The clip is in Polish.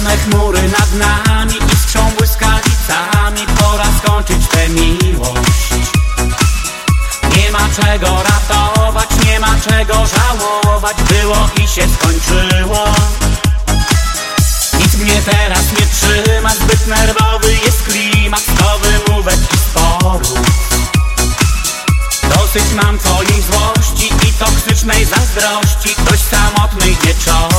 Czarne chmury nad nami iskrzą błyskawicami. Pora skończyć tę miłość. Nie ma czego ratować, nie ma czego żałować. Było i się skończyło. Nic mnie teraz nie trzyma, zbyt nerwowy jest klimat. Sto wymówek i sporów. Dosyć mam twojej złości i toksycznej zazdrości. Dość samotnych wieczorów.